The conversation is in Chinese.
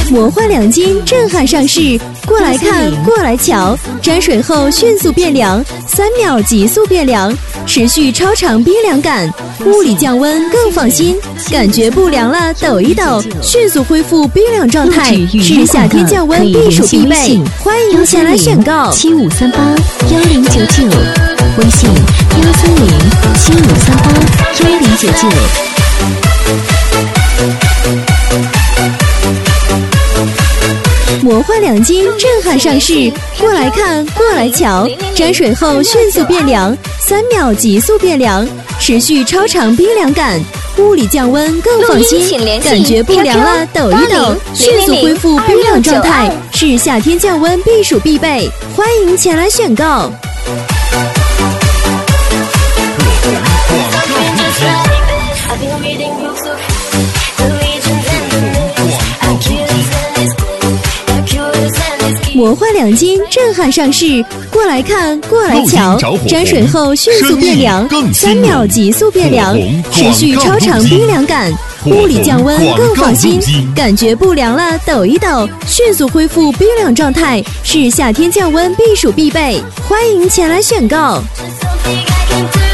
魔幻两金震撼上市，过来看，过来瞧！沾水后迅速变凉，3秒急速变凉，持续超长冰凉感，物理降温更放心。感觉不凉了，抖一抖，迅速恢复冰凉状态，是夏天降温避暑必备。欢迎前来选购 75381099，微信13075381099。 魔幻两金震撼上市，过来看，过来瞧！沾水后迅速变凉，3秒急速变凉，持续超长冰凉感，物理降温更放心。感觉不凉了，抖一抖，迅速恢复冰凉状态，是夏天降温避暑必备。欢迎前来选购。魔幻两金震撼上市，过来看，过来瞧！沾水后迅速变凉，3秒急速变凉，持续超长冰凉感，物理降温更放心。感觉不凉了，抖一抖，迅速恢复冰凉状态，是夏天降温避暑必备。欢迎前来选购。